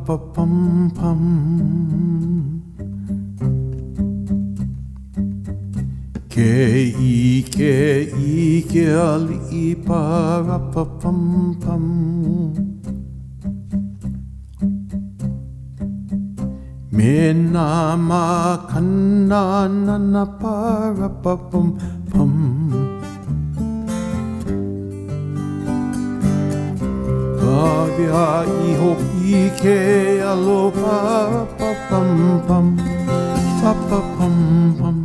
pa pum pum. Ke ali pa pa pum pum. Mena makana na para pa pum pum. Pavia iho ike alo pa pa pum pum pa pa pum pum.